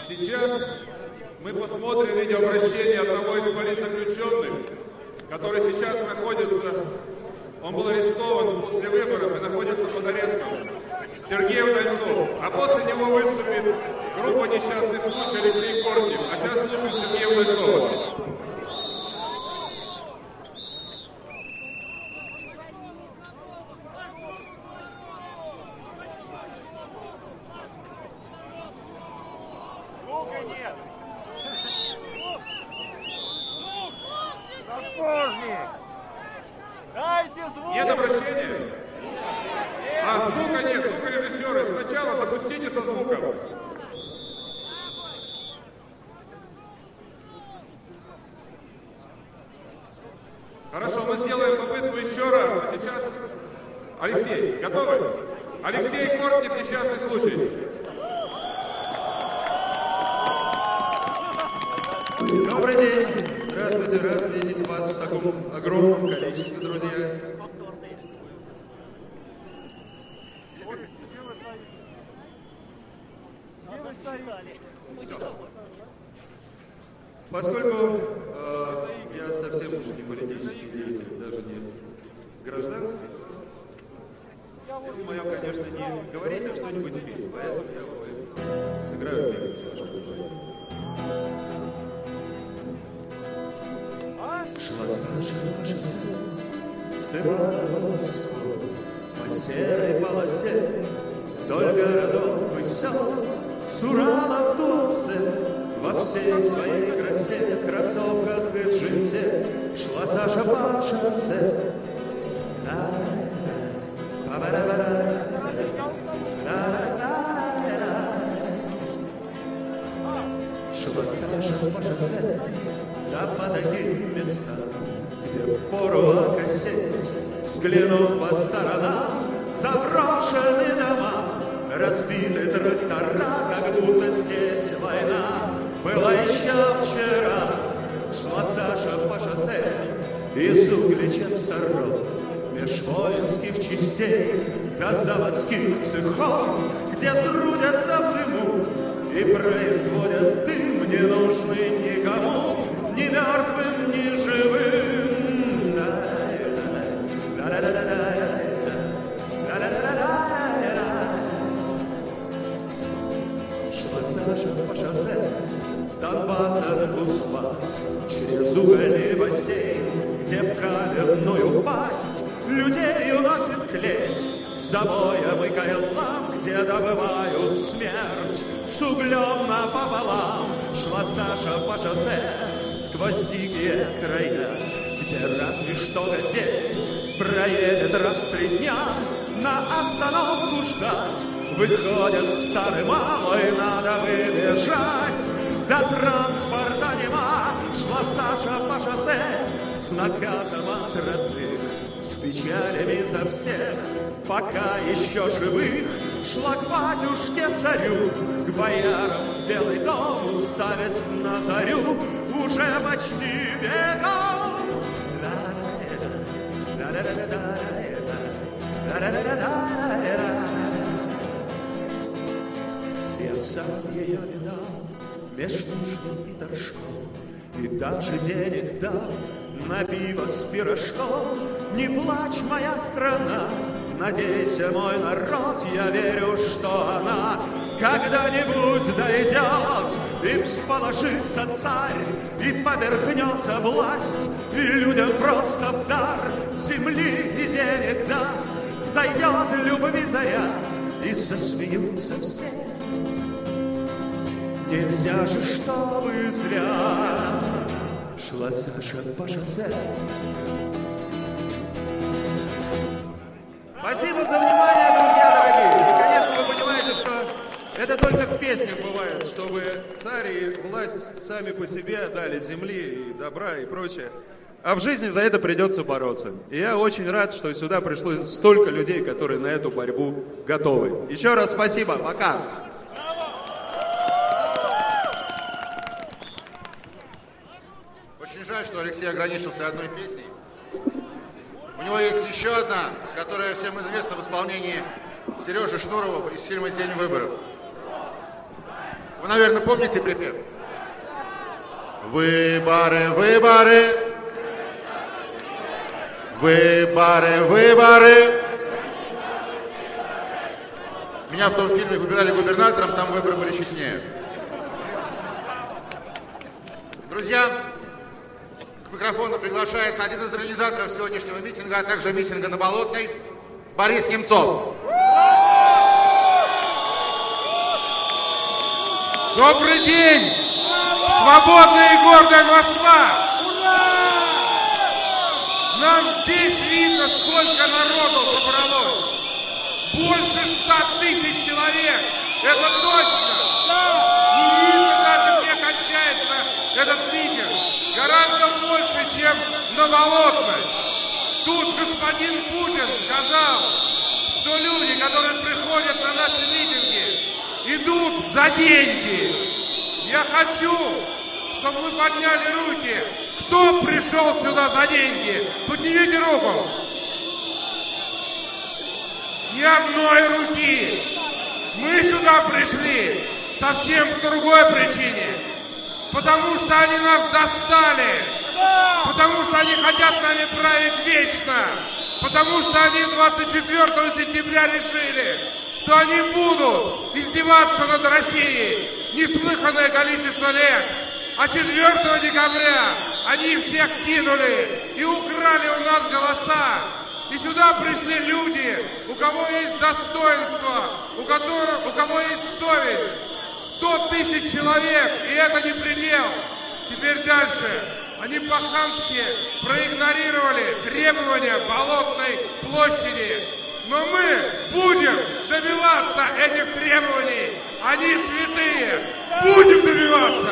сейчас мы посмотрим видеообращение одного из политзаключенных, который сейчас находится, он был арестован после выборов и находится под арестом. Сергей Удальцов. А после него выступит группа «Несчастный случай» Алексей Кортнев. А сейчас слушаем Сергея Удальцова. Звука нет. Сапожник. Дайте звук. Нет обращения? А, звука нет, звукорежиссеры. Сначала запустите со звуком. Хорошо, мы сделаем попытку еще раз. А сейчас... Алексей, готовы? Алексей Кортнев, «Несчастный случай». Добрый день! Здравствуйте, рад видеть вас в таком огромном количестве, друзья. Поскольку я совсем уж не политический деятель, даже не гражданский, дело мое, конечно, не говорить, а что-нибудь петь, поэтому я сыграю песню с вашим позволением. Шла Саша по шоссе с Ивановского по серой полосе вдоль городов и сел, с Урала в Туапсе во всей своей красе, кроссовках и джинсе шла Саша по шоссе. Шла Саша по шоссе да по таким местам, где впору окосеть, взглянув по сторонам, заброшены дома, разбиты трактора, как будто здесь война. Была еще вчера, шла Саша по шоссе из Углича в Саров, меж воинских частей до заводских цехов, где трудятся в дыму и производят дым, не нужный никому, ни мертвым, ни живым. Шла Саша по шоссе с Донбасса на Кузбасс, через угольный бассейн, где в каменную пасть людей уносит клеть, забоем и кайлам, где добывают смерть с углем напополам. Шла Саша по шоссе сквозь дикие края, где разве что газель проедет раз в 3 дня, на остановку ждать выходят старый малый, надо выбежать, да транспорта нема. Шла Саша по шоссе с наказом от родных, с печалями за всех, пока еще живых. Шла к батюшке царю, к боярам в Белый дом, уставясь на зарю, уже почти бегом. Я сам ее видал меж Нижним и Торжком, и даже денег дал на пиво с пирожком. Не плачь, моя страна, надейся, мой народ, я верю, что она когда-нибудь дойдет, и всполошится царь, и поверхнется власть, и людям просто в дар земли и денег даст. Зайдет любви заря, и засмеются все. Нельзя же, чтобы зря шла Саша по шоссе. Спасибо за внимание, друзья дорогие. И, конечно, вы понимаете, что это только в песнях бывает, чтобы царь и власть сами по себе дали земли и добра и прочее. А в жизни за это придется бороться. И я очень рад, что сюда пришло столько людей, которые на эту борьбу готовы. Еще раз спасибо. Пока. Очень жаль, что Алексей ограничился одной песней. У него есть еще одна, которая всем известна в исполнении Сережи Шнурова из фильма «День выборов». Вы, наверное, помните припев? Выборы, выборы. Выборы, выборы. Меня в том фильме выбирали губернатором, там выборы были честнее. Друзья, к микрофону приглашается один из организаторов сегодняшнего митинга, а также митинга на Болотной, Борис Немцов. Добрый день! Свободная и гордая Москва! Нам здесь видно, сколько народу собралось. Больше 100 тысяч человек. Это точно. Не видно даже, где кончается этот митинг. Гораздо больше, чем на Болотной. Тут господин Путин сказал, что люди, которые приходят на наши митинги, идут за деньги. Я хочу, чтобы вы подняли руки. Кто пришел сюда за деньги? Поднимите руку. Ни одной руки. Мы сюда пришли совсем по другой причине. Потому что они нас достали. Потому что они хотят нами править вечно. Потому что они 24 сентября решили, что они будут издеваться над Россией неслыханное количество лет. А 4 декабря они всех кинули и украли у нас голоса. И сюда пришли люди, у кого есть достоинство, у кого есть совесть. 100 тысяч человек, и это не предел. Теперь дальше. Они по-хамски проигнорировали требования Болотной площади. Но мы будем добиваться этих требований. Они святые. Будем добиваться.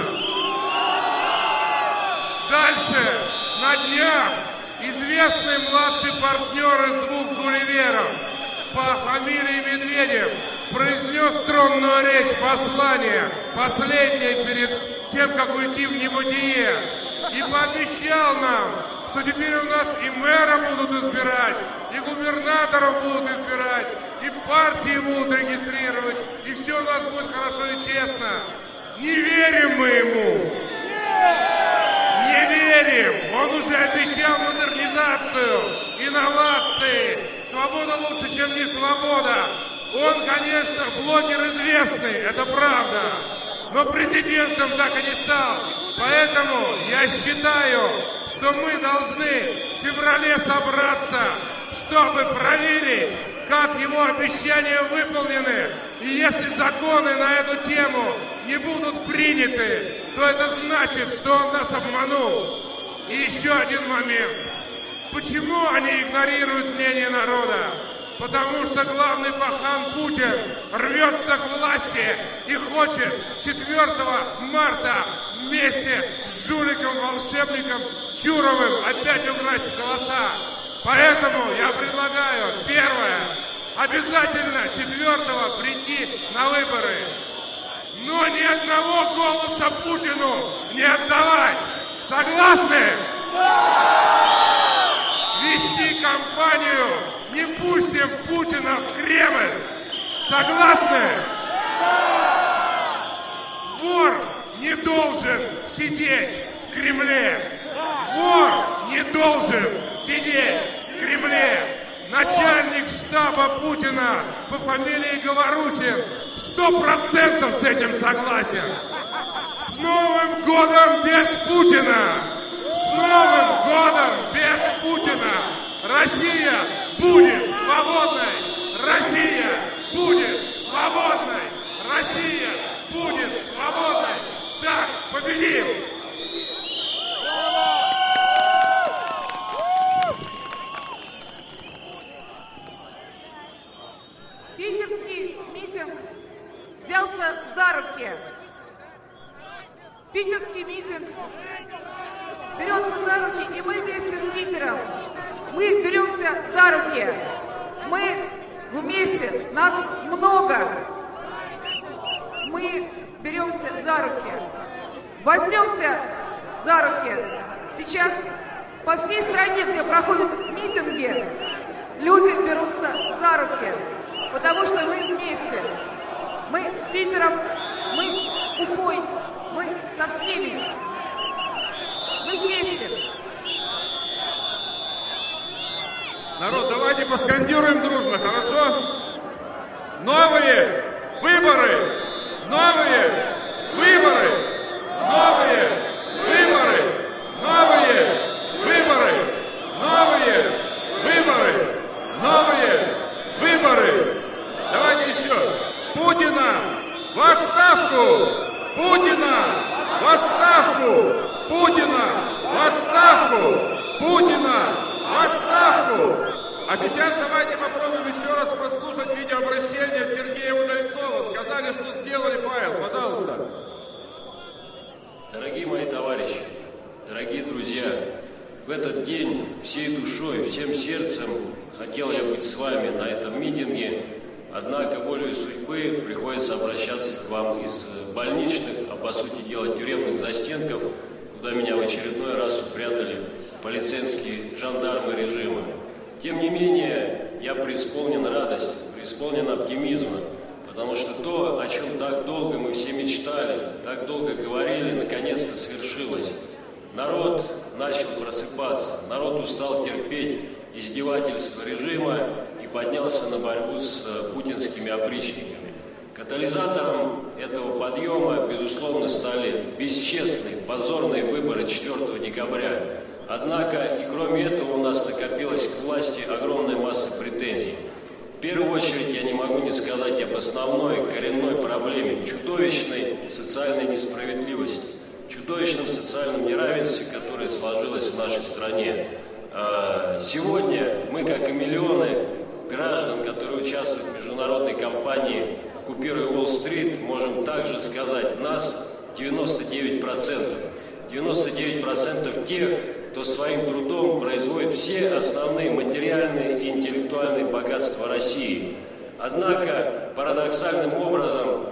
Дальше. На днях известный младший партнер из 2 гулливеров по фамилии Медведев произнес тронную речь, послание, последнее перед тем, как уйти в небытие. И пообещал нам, что теперь у нас и мэра будут избирать, и губернаторов будут избирать, и партии будут регистрировать, и все у нас будет хорошо и честно. Не верим мы ему. Не верим. Он уже обещал модернизацию, инновации. Свобода лучше, чем не свобода. Он, конечно, блогер известный, это правда. Но президентом так и не стал. Поэтому я считаю, что мы должны в феврале собраться, чтобы проверить, как его обещания выполнены. И если законы на эту тему не будут приняты, то это значит, что он нас обманул. И еще один момент. Почему они игнорируют мнение народа? Потому что главный пахан Путин рвется к власти и хочет 4 марта вместе с жуликом-волшебником Чуровым опять украсть голоса. Поэтому я предлагаю, первое, обязательно 4-го прийти на выборы. Но ни одного голоса Путину не отдавать. Согласны? Вести кампанию «Не пустим Путина в Кремль». Согласны? Вор не должен сидеть в Кремле. Вор не должен сидеть в Кремле. Начальник штаба Путина по фамилии Говорухин 100% с этим согласен. С Новым годом без Путина! С Новым годом без Путина! Россия будет свободной! Россия будет свободной! Россия будет свободной! Да, победим! Питерский митинг взялся за руки. Питерский митинг берется за руки, и мы вместе с Питером, мы беремся за руки. Мы вместе, нас много. Мы беремся за руки. Возьмемся за руки. Сейчас по всей стране, где проходят митинги, люди берутся за руки. Потому что мы вместе. Мы с Питером, мы с Уфой, мы со всеми. Мы вместе. Народ, давайте поскандируем дружно, хорошо? Новые выборы! Новые выборы! Новые выборы! Новые выборы! Новые выборы! Новые выборы! Давайте еще! Путина в отставку! Путина в отставку! Путина в отставку! Путина в отставку! А сейчас давайте попробуем еще раз послушать видеообращение Сергея Удальцова. Сказали, что сделали файл. Пожалуйста. Дорогие мои товарищи, дорогие друзья, в этот день всей душой, всем сердцем хотел я быть с вами на этом митинге. Однако волею судьбы приходится обращаться к вам из больничных, а по сути дела тюремных застенков, куда меня в очередной раз упрятали полицейские жандармы режима. Тем не менее, я преисполнен радости, преисполнен оптимизма, потому что то, о чем так долго мы все мечтали, так долго говорили, наконец-то свершилось. Народ начал просыпаться, народ устал терпеть издевательства режима и поднялся на борьбу с путинскими опричниками. Катализатором этого подъема, безусловно, стали бесчестные, позорные выборы 4 декабря. Однако и кроме этого у нас накопилась к власти огромная масса претензий. В первую очередь я не могу не сказать об основной коренной проблеме – чудовищной социальной несправедливости, чудовищном социальном неравенстве, которое сложилось в нашей стране. Сегодня мы, как и миллионы граждан, которые участвуют в международной кампании «Оккупируй Уолл-стрит», можем также сказать, нас 99%. 99% тех, кто своим трудом производит все основные материальные и интеллектуальные богатства России. Однако, парадоксальным образом,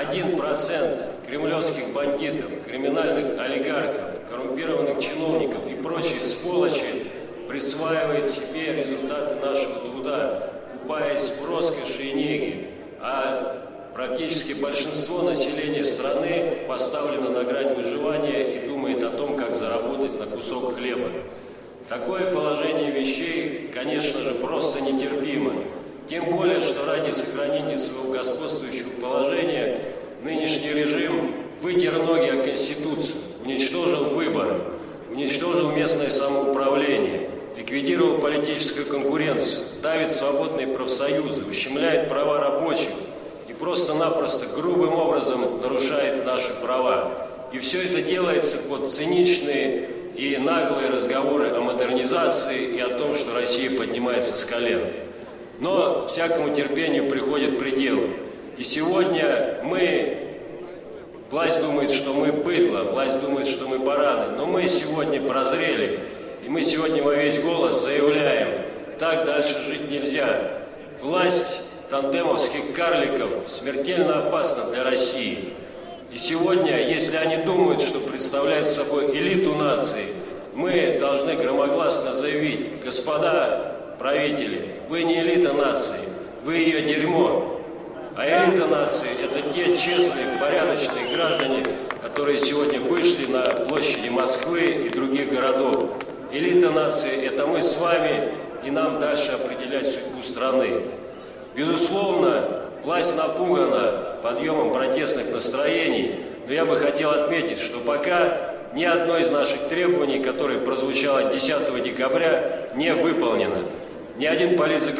1% кремлевских бандитов, криминальных олигархов, коррумпированных чиновников и прочей сволочи присваивает себе результаты нашего труда, купаясь в роскоши и неге, а практически большинство населения страны поставлено на грань выживания и думает о том, как заработать на кусок хлеба. Такое положение вещей, конечно же, просто нетерпимо. Тем более, что ради сохранения своего господствующего положения нынешний режим вытер ноги о Конституцию, уничтожил выборы, уничтожил местное самоуправление, ликвидировал политическую конкуренцию, давит свободные профсоюзы, ущемляет права рабочих и просто-напросто грубым образом нарушает наши права. И все это делается под циничные и наглые разговоры о модернизации и о том, что Россия поднимается с колен. Но всякому терпению приходит предел. И сегодня власть думает, что мы быдло, власть думает, что мы бараны, но мы сегодня прозрели. И мы сегодня во весь голос заявляем, так дальше жить нельзя. Власть тандемовских карликов смертельно опасна для России. И сегодня, если они думают, что представляют собой элиту нации, мы должны громогласно заявить: господа правители, вы не элита нации, вы ее дерьмо. А элита нации – это те честные, порядочные граждане, которые сегодня вышли на площади Москвы и других городов. Элита нации – это мы с вами, и нам дальше определять судьбу страны. Безусловно, власть напугана подъемом протестных настроений, но я бы хотел отметить, что пока ни одно из наших требований, которое прозвучало 10 декабря, не выполнено. Ни один политзаключенный